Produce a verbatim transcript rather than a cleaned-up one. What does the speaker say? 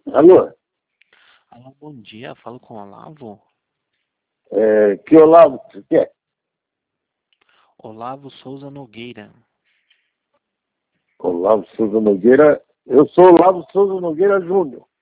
Alô? Alô, bom dia. Falo com o Olavo. É, que Olavo que você quer? Olavo Souza Nogueira. Olavo Souza Nogueira. Eu sou Olavo Souza Nogueira Júnior.